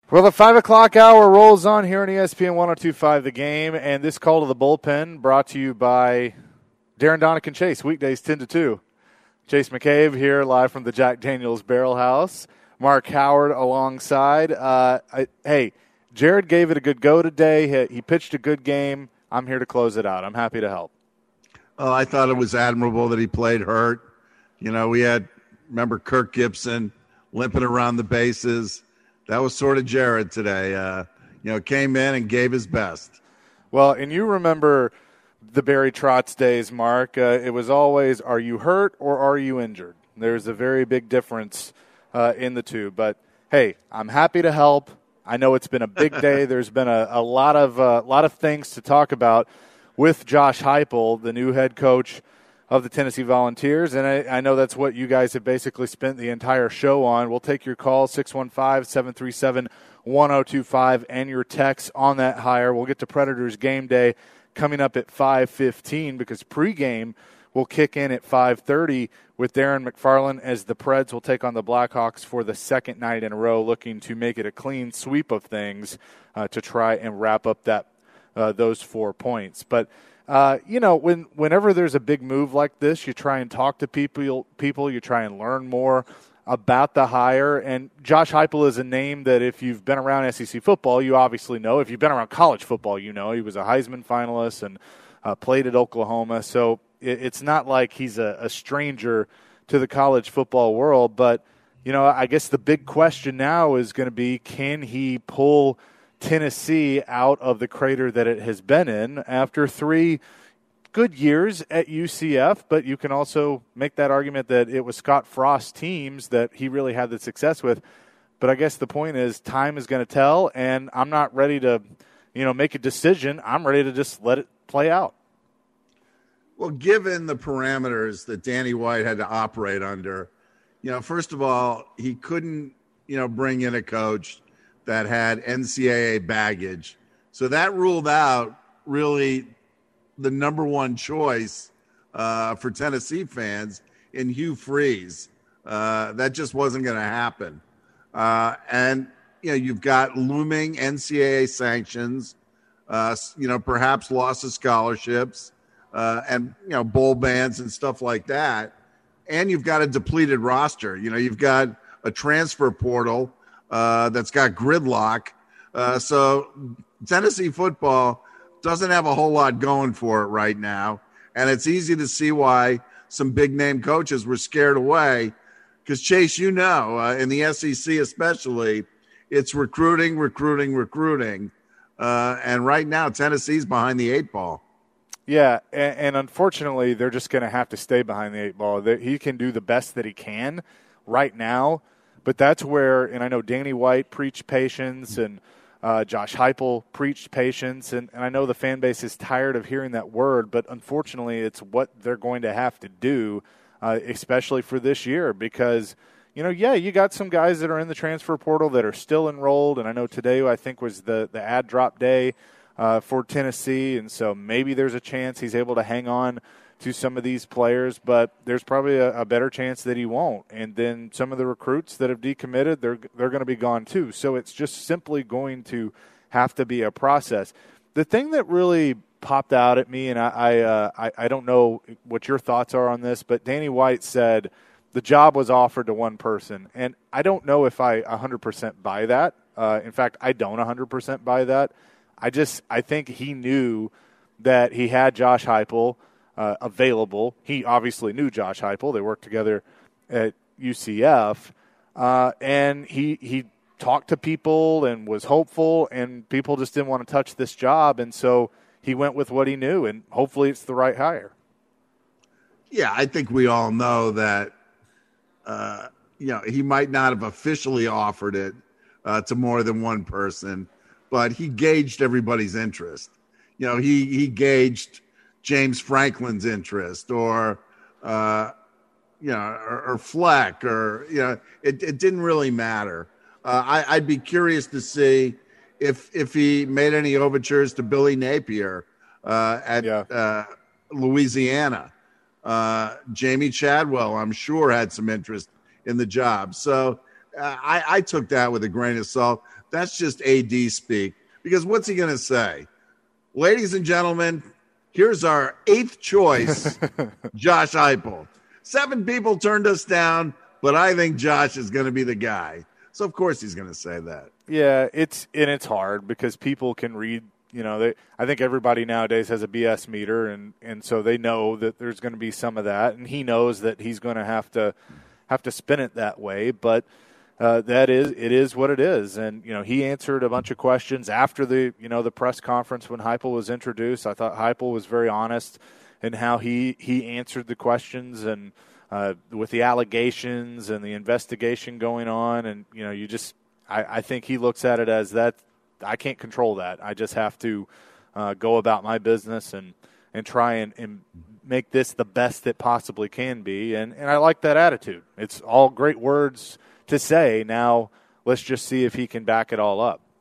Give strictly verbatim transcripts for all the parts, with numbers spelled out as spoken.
Well, the five o'clock hour rolls on here on E S P N one oh two point five The Game, and this call to the bullpen brought to you by Darren Donick and Chase, weekdays ten to two. Chase McCabe here live from the Jack Daniels Barrel House. Mark Howard alongside. Uh, I, hey, Jared gave it a good go today. He, he pitched a good game. I'm here to close it out. I'm happy to help. Well, I thought it was admirable that he played hurt. You know, we had, remember Kirk Gibson limping around the bases. That was sort of Jared today. Uh, you know, came in and gave his best. Well, and you remember the Barry Trotz days, Mark. Uh, it was always, are you hurt or are you injured? There's a very big difference uh, in the two. But, hey, I'm happy to help. I know it's been a big day. There's been a, a lot of uh, lot of things to talk about with Josh Heupel, the new head coach of the Tennessee Volunteers, and I, I know that's what you guys have basically spent the entire show on. We'll take your call, six one five, seven three seven, one oh two five, and your texts on that hire. We'll get to Predators game day coming up at five fifteen because pregame will kick in at five thirty with Darren McFarland as the Preds will take on the Blackhawks for the second night in a row, looking to make it a clean sweep of things uh, to try and wrap up that uh, those four points. But Uh, you know, when whenever there's a big move like this, you try and talk to people, people, you try and learn more about the hire. And Josh Heupel is a name that if you've been around S E C football, you obviously know. If you've been around college football, you know. He was a Heisman finalist and uh, played at Oklahoma. So it, it's not like he's a, a stranger to the college football world. But, you know, I guess the big question now is going to be, can he pull Tennessee out of the crater that it has been in after three good years at U C F, but you can also make that argument that it was Scott Frost's teams that he really had the success with. But I guess the point is time is going to tell, and I'm not ready to, you know, make a decision. I'm ready to just let it play out. Well, given the parameters that Danny White had to operate under, you know, first of all, he couldn't, you know, bring in a coach that had N C double A baggage. So that ruled out really the number one choice uh, for Tennessee fans in Hugh Freeze. Uh, that just wasn't going to happen. Uh, and, you know, you've got looming N C double A sanctions, uh, you know, perhaps loss of scholarships uh, and, you know, bowl bans and stuff like that. And you've got a depleted roster. You know, you've got a transfer portal Uh, that's got gridlock. Uh, so Tennessee football doesn't have a whole lot going for it right now. And it's easy to see why some big-name coaches were scared away because, Chase, you know, uh, in the S E C especially, it's recruiting, recruiting, recruiting. Uh, and right now Tennessee's behind the eight ball. Yeah, and, and unfortunately they're just going to have to stay behind the eight ball. They, he can do the best that he can right now. But that's where, and I know Danny White preached patience and uh, Josh Heupel preached patience, and, and I know the fan base is tired of hearing that word, but unfortunately it's what they're going to have to do, uh, especially for this year because, you know, yeah, you got some guys that are in the transfer portal that are still enrolled, and I know today I think was the, the ad drop day uh, for Tennessee, and so maybe there's a chance he's able to hang on to some of these players, but there's probably a, a better chance that he won't. And then some of the recruits that have decommitted, they're they're going to be gone too. So it's just simply going to have to be a process. The thing that really popped out at me, and I I, uh, I, I don't know what your thoughts are on this, but Danny White said the job was offered to one person. And I don't know if I one hundred percent buy that. Uh, in fact, I don't one hundred percent buy that. I just I think he knew that he had Josh Heupel Uh, available. He obviously knew Josh Heupel. They worked together at U C F. Uh, and he he talked to people and was hopeful, and people just didn't want to touch this job. And so he went with what he knew, and hopefully it's the right hire. Yeah, I think we all know that, uh, you know, he might not have officially offered it uh, to more than one person, but he gauged everybody's interest. You know, he he gauged James Franklin's interest or, uh, you know, or, or Fleck or, you know, it, it didn't really matter. Uh, I, I'd be curious to see if if he made any overtures to Billy Napier uh, at yeah. uh, Louisiana. Uh, Jamie Chadwell, I'm sure, had some interest in the job. So uh, I, I took that with a grain of salt. That's just A D speak. Because what's he going to say? Ladies and gentlemen, here's our eighth choice, Josh Heupel. Seven people turned us down, but I think Josh is going to be the guy. So, of course, he's going to say that. Yeah, it's and it's hard because people can read, you know, they, I think everybody nowadays has a B S meter, and, and so they know that there's going to be some of that, and he knows that he's going to have to have to spin it that way, but uh, that is it is what it is. And, you know, he answered a bunch of questions after the, you know, the press conference when Heupel was introduced. I thought Heupel was very honest in how he, he answered the questions, and uh, with the allegations and the investigation going on, and, you know, you just I, I think he looks at it as that I can't control that. I just have to uh, go about my business and, and try and, and make this the best it possibly can be. And, and I like that attitude. It's all great words to say. Now let's just see if he can back it all up.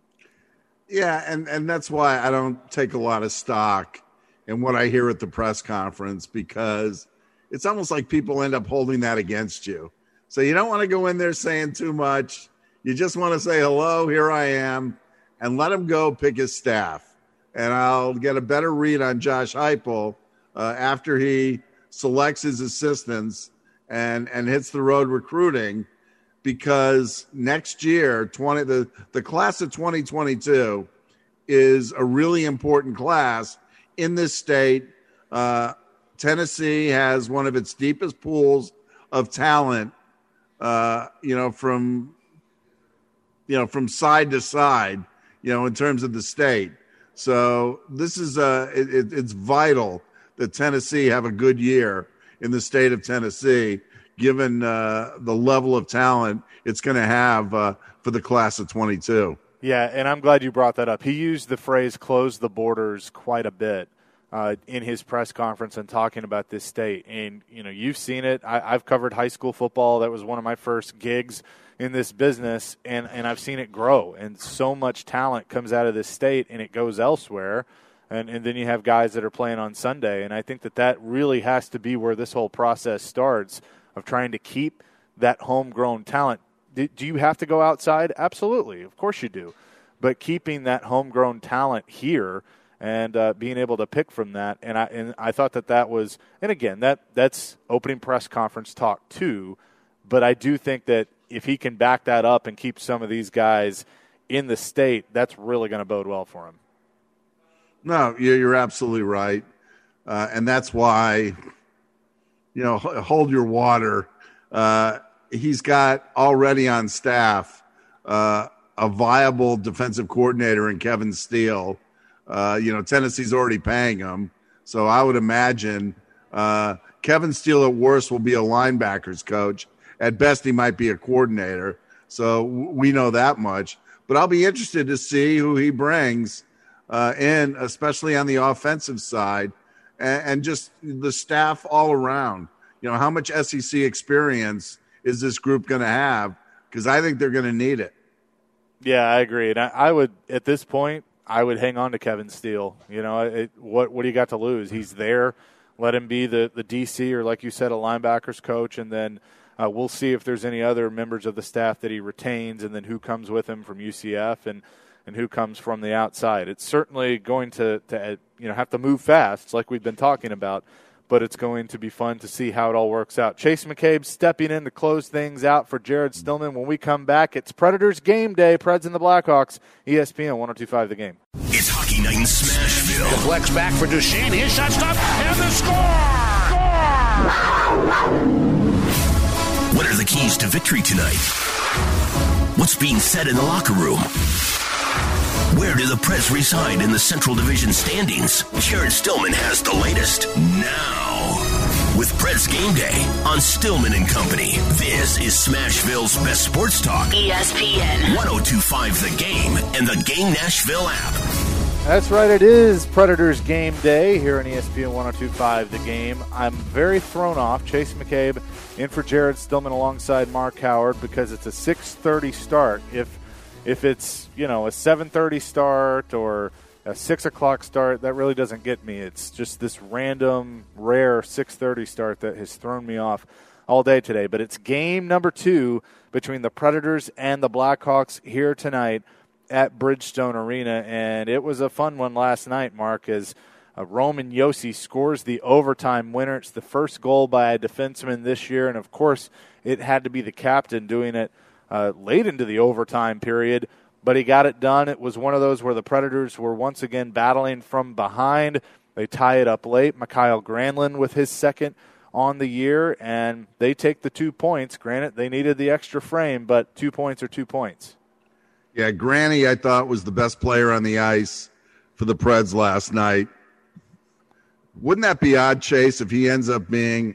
Yeah, and, and that's why I don't take a lot of stock in what I hear at the press conference, because it's almost like people end up holding that against you. So you don't want to go in there saying too much. You just want to say, hello, here I am, and let him go pick his staff. And I'll get a better read on Josh Heupel uh, after he selects his assistants and, and hits the road recruiting, because next year, twenty the, the class of twenty twenty-two is a really important class in this state. Uh, Tennessee has one of its deepest pools of talent, uh, you know, from – you know, from side to side, you know, in terms of the state. So this is uh, it, it, it's vital that Tennessee have a good year in the state of Tennessee, given uh, the level of talent it's going to have uh, for the class of twenty-two. Yeah, and I'm glad you brought that up. He used the phrase "close the borders" quite a bit uh, in his press conference and talking about this state. And, you know, you've seen it. I, I've covered high school football. That was one of my first gigs in this business, and, and I've seen it grow, and so much talent comes out of this state and it goes elsewhere, and, and then you have guys that are playing on Sunday, and I think that that really has to be where this whole process starts, of trying to keep that homegrown talent. Do, do you have to go outside? Absolutely, of course you do, but keeping that homegrown talent here and uh, being able to pick from that, and I and I thought that that was, and again, that that's opening press conference talk too, but I do think that if he can back that up and keep some of these guys in the state, that's really going to bode well for him. No, you're absolutely right. Uh, and that's why, you know, hold your water. Uh, he's got already on staff uh, a viable defensive coordinator in Kevin Steele. Uh, you know, Tennessee's already paying him. So I would imagine uh, Kevin Steele at worst will be a linebackers coach. At best, he might be a coordinator, so we know that much. But I'll be interested to see who he brings uh, in, especially on the offensive side, and, and just the staff all around. You know, how much S E C experience is this group going to have? Because I think they're going to need it. Yeah, I agree. And I, I would, at this point, I would hang on to Kevin Steele. You know, it, what what do you got to lose? He's there. Let him be the, the D C, or like you said, a linebackers coach, and then – Uh, we'll see if there's any other members of the staff that he retains, and then who comes with him from U C F and, and who comes from the outside. It's certainly going to, to you know have to move fast, like we've been talking about, but it's going to be fun to see how it all works out. Chase McCabe stepping in to close things out for Jared Stillman. When we come back, it's Predators game day, Preds and the Blackhawks, E S P N one oh two point five The Game. It's Hockey Night in Smashville. Deflects back for Duchesne. His shot stopped, and the score! Score! What are the keys to victory tonight? What's being said in the locker room? Where do the Preds reside in the Central Division standings? Jared Stillman has the latest now. With Preds Game Day on Stillman and Company, this is Smashville's best sports talk. E S P N one oh two point five The Game and the Game Nashville app. That's right, it is Predators game day here on E S P N one oh two point five The Game. I'm very thrown off. Chase McCabe in for Jared Stillman alongside Mark Howard, because it's a six thirty start. If if it's, you know, a seven thirty start or a six o'clock start, that really doesn't get me. It's just this random, rare six thirty start that has thrown me off all day today. But it's game number two between the Predators and the Blackhawks here tonight at Bridgestone Arena. And it was a fun one last night, Mark, as uh, Roman Josi scores the overtime winner. It's the first goal by a defenseman this year. And, of course, it had to be the captain doing it uh, late into the overtime period. But he got it done. It was one of those where the Predators were once again battling from behind. They tie it up late. Mikael Granlund with his second on the year, and they take the two points. Granted, they needed the extra frame, but two points are two points. Yeah, Granny, I thought, was the best player on the ice for the Preds last night. Wouldn't that be odd, Chase, if he ends up being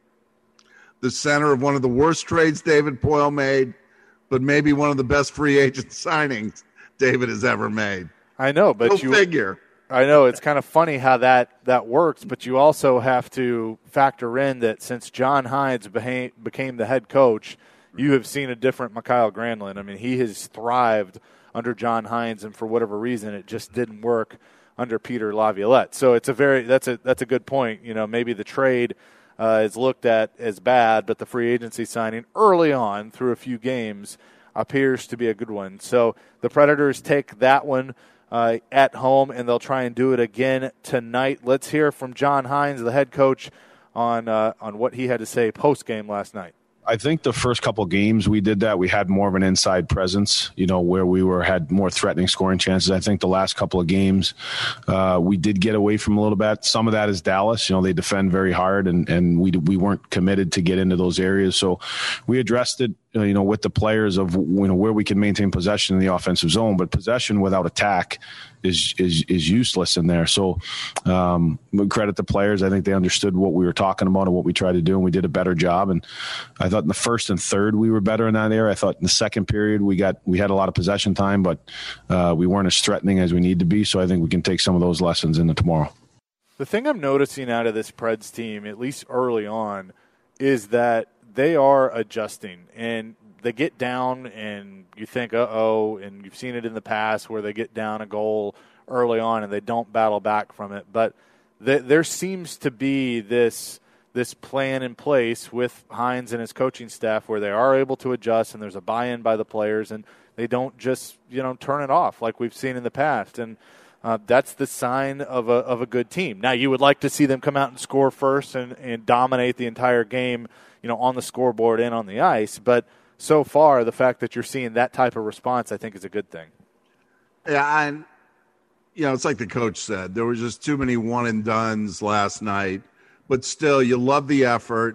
the center of one of the worst trades David Poile made, but maybe one of the best free agent signings David has ever made? I know, but Go you figure. I know it's kind of funny how that, that works, but you also have to factor in that since John Hines beha- became the head coach, you have seen a different Mikael Granlund. I mean, he has thrived under John Hines, and for whatever reason, it just didn't work under Peter Laviolette. So it's a very that's a that's a good point. You know, maybe the trade uh, is looked at as bad, but the free agency signing early on through a few games appears to be a good one. So the Predators take that one Uh, at home, and they'll try and do it again tonight. Let's hear from John Hines, the head coach, on uh, on what he had to say post-game last night. I think the first couple games we did that. We had more of an inside presence, you know, where we were had more threatening scoring chances. I think the last couple of games uh, we did get away from a little bit. Some of that is Dallas. You know, they defend very hard, and, and we we weren't committed to get into those areas. So we addressed it, uh, you know, with the players of, you know, where we can maintain possession in the offensive zone. But possession without attack is is is useless in there. So um, we credit the players. I think they understood what we were talking about and what we tried to do, and we did a better job. And I thought in the first and third we were better in that area. I thought in the second period we got we had a lot of possession time, but uh, we weren't as threatening as we need to be. So I think we can take some of those lessons into tomorrow. The thing I'm noticing out of this Preds team, at least early on, is that they are adjusting, and they get down and you think, uh-oh, and you've seen it in the past where they get down a goal early on and they don't battle back from it. But th- there seems to be this this plan in place with Hines and his coaching staff where they are able to adjust, and there's a buy-in by the players, and they don't just, you know, turn it off like we've seen in the past. And uh, that's the sign of a of a good team. Now, you would like to see them come out and score first and, and dominate the entire game, you know, on the scoreboard and on the ice, but so far, the fact that you're seeing that type of response, I think, is a good thing. Yeah, and, you know, it's like the coach said. There were just too many one-and-dones last night. But still, you love the effort.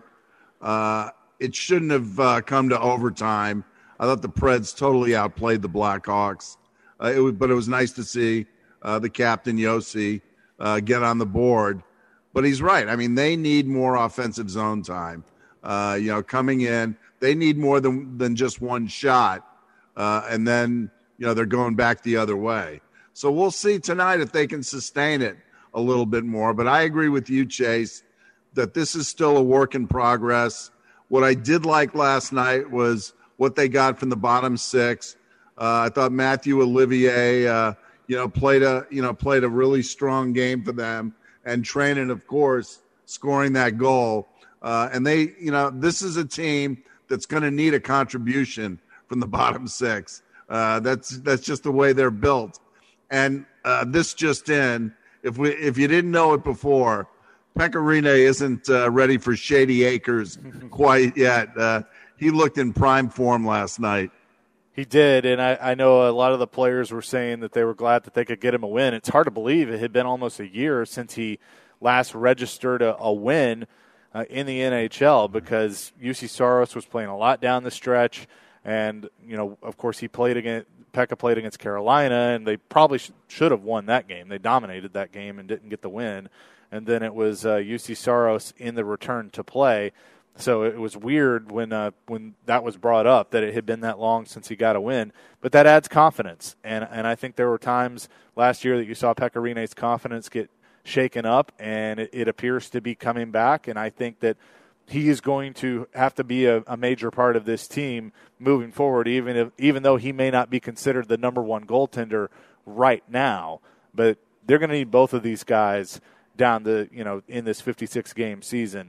Uh, it shouldn't have uh, come to overtime. I thought the Preds totally outplayed the Blackhawks. Uh, it was, but it was nice to see uh, the captain, Josi, uh, get on the board. But he's right. I mean, they need more offensive zone time. Uh, you know, coming in. They need more than, than just one shot, uh, and then, you know, they're going back the other way. So we'll see tonight if they can sustain it a little bit more. But I agree with you, Chase, that this is still a work in progress. What I did like last night was what they got from the bottom six. Uh, I thought Matthew Olivier, uh, you know, played a you know played a really strong game for them, and Trenin, of course, scoring that goal. Uh, and they, you know, this is a team that's going to need a contribution from the bottom six. Uh, that's that's just the way they're built. And uh, this just in, if we if you didn't know it before, Pekka Rinne isn't uh, ready for Shady Acres quite yet. Uh, he looked in prime form last night. He did, and I, I know a lot of the players were saying that they were glad that they could get him a win. It's hard to believe it had been almost a year since he last registered a, a win Uh, in the N H L, because U C Saros was playing a lot down the stretch, and, you know, of course he played against Pekka played against Carolina, and they probably sh- should have won that game. They dominated that game and didn't get the win, and then it was uh, U C Saros in the return to play. So it was weird when uh, when that was brought up that it had been that long since he got a win, but that adds confidence, and and I think there were times last year that you saw Pekka Rinne's confidence get shaken up, and it, it appears to be coming back, and I think that he is going to have to be a, a major part of this team moving forward, even if even though he may not be considered the number one goaltender right now. But they're going to need both of these guys down the you know in this fifty-six game season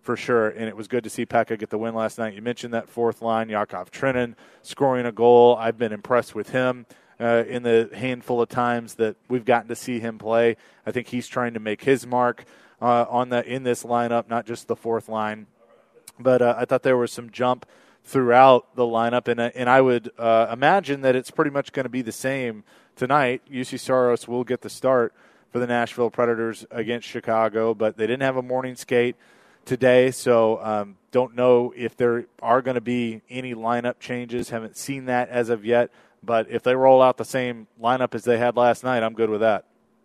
for sure, and it was good to see Pekka get the win last night. You mentioned that fourth line, Yakov Trenin scoring a goal. I've been impressed with him uh, in the handful of times that we've gotten to see him play. I think he's trying to make his mark uh, on the in this lineup, not just the fourth line. But uh, I thought there was some jump throughout the lineup, and, uh, and I would uh, imagine that it's pretty much going to be the same tonight. U C Saros will get the start for the Nashville Predators against Chicago, but they didn't have a morning skate today, so um, don't know if there are going to be any lineup changes. Haven't seen that as of yet, but if they roll out the same lineup as they had last night, I'm good with that.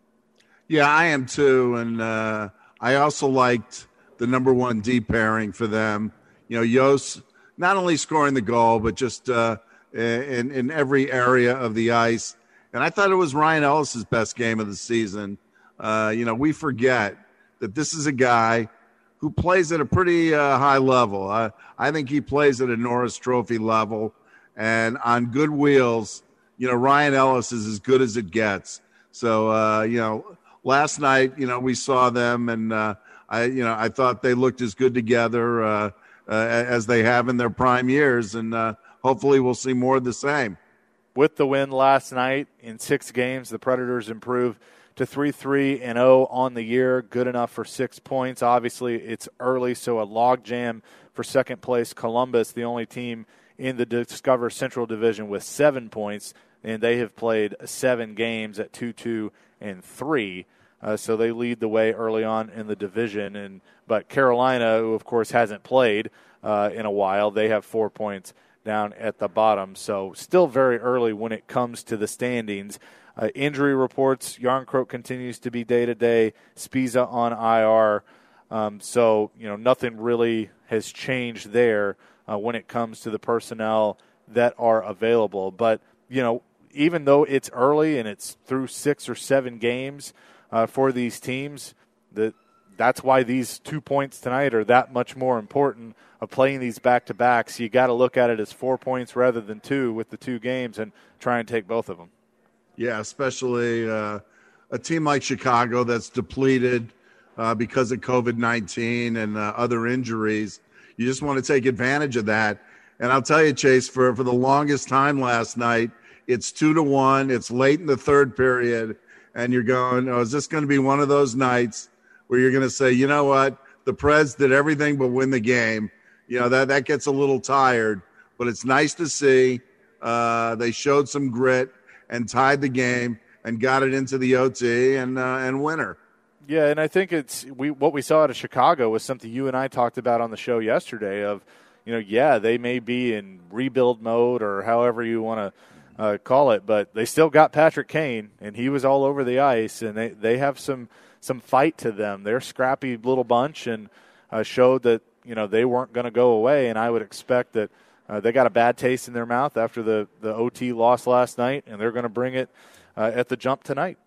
Yeah, I am too, and uh, I also liked the number one D pairing for them. You know, Yost not only scoring the goal, but just uh, in, in every area of the ice. And I thought it was Ryan Ellis's best game of the season. Uh, you know, we forget that this is a guy who plays at a pretty uh, high level. Uh, I think he plays at a Norris Trophy level. And on good wheels, you know, Ryan Ellis is as good as it gets. So, uh, you know, last night, you know, we saw them, and uh, I, you know, I thought they looked as good together uh, uh, as they have in their prime years. And uh, hopefully we'll see more of the same. With the win last night in six games, the Predators improved to three three and oh on the year, good enough for six points. Obviously, it's early, so a logjam for second place. Columbus, the only team in the Discover Central Division with seven points, and they have played seven games at two two and three. Uh, so they lead the way early on in the division. And but Carolina, who of course hasn't played uh, in a while, they have four points down at the bottom. So still very early when it comes to the standings. Uh, injury reports, Yarncroke continues to be day-to-day, Spiza on I R. Um, so, you know, nothing really has changed there uh, when it comes to the personnel that are available. But, you know, even though it's early and it's through six or seven games uh, for these teams, that that's why these two points tonight are that much more important of playing these back-to-backs. You got to look at it as four points rather than two with the two games and try and take both of them. Yeah, especially uh, a team like Chicago that's depleted uh, because of covid nineteen and uh, other injuries. You just want to take advantage of that. And I'll tell you, Chase, for, for the longest time last night, it's two to one. It's late in the third period, and you're going, oh, is this going to be one of those nights where you're going to say, you know what, the Preds did everything but win the game. You know, that, that gets a little tired, but it's nice to see uh, they showed some grit and tied the game and got it into the O T and uh, and winner. Yeah, and I think it's we what we saw out of Chicago was something you and I talked about on the show yesterday of, you know, yeah, they may be in rebuild mode or however you want to uh, call it, but they still got Patrick Kane, and he was all over the ice, and they, they have some, some fight to them. They're a scrappy little bunch and uh, showed that, you know, they weren't going to go away, and I would expect that uh, they got a bad taste in their mouth after the, the O T loss last night, and they're going to bring it uh, at the jump tonight.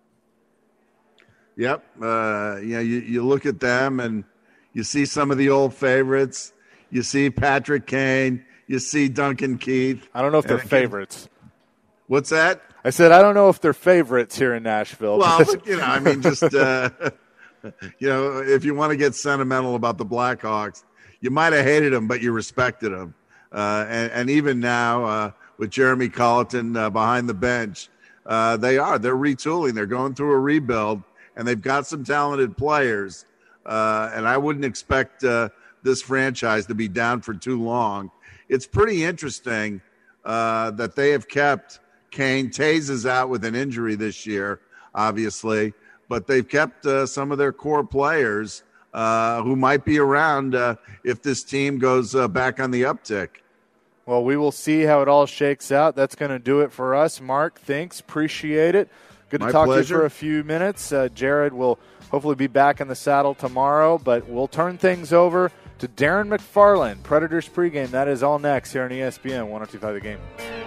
Yep. Uh, you know, you, you look at them, and you see some of the old favorites. You see Patrick Kane. You see Duncan Keith. I don't know if they're again, favorites. What's that? I said I don't know if they're favorites here in Nashville. Well, but, you know, I mean, just, uh, you know, if you want to get sentimental about the Blackhawks, you might have hated them, but you respected them. Uh, and, and even now uh, with Jeremy Colleton uh, behind the bench, uh, they are. They're retooling. They're going through a rebuild, and they've got some talented players. Uh, and I wouldn't expect uh, this franchise to be down for too long. It's pretty interesting uh, that they have kept Kane. Taze is out with an injury this year, obviously, but they've kept uh, some of their core players uh, who might be around uh, if this team goes uh, back on the uptick. Well, we will see how it all shakes out. That's going to do it for us. Mark, thanks. Appreciate it. Good to My talk pleasure. to you for a few minutes. Uh, Jared will hopefully be back in the saddle tomorrow, but we'll turn things over to Darren McFarland, Predators pregame. That is all next here on E S P N one oh two point five The Game.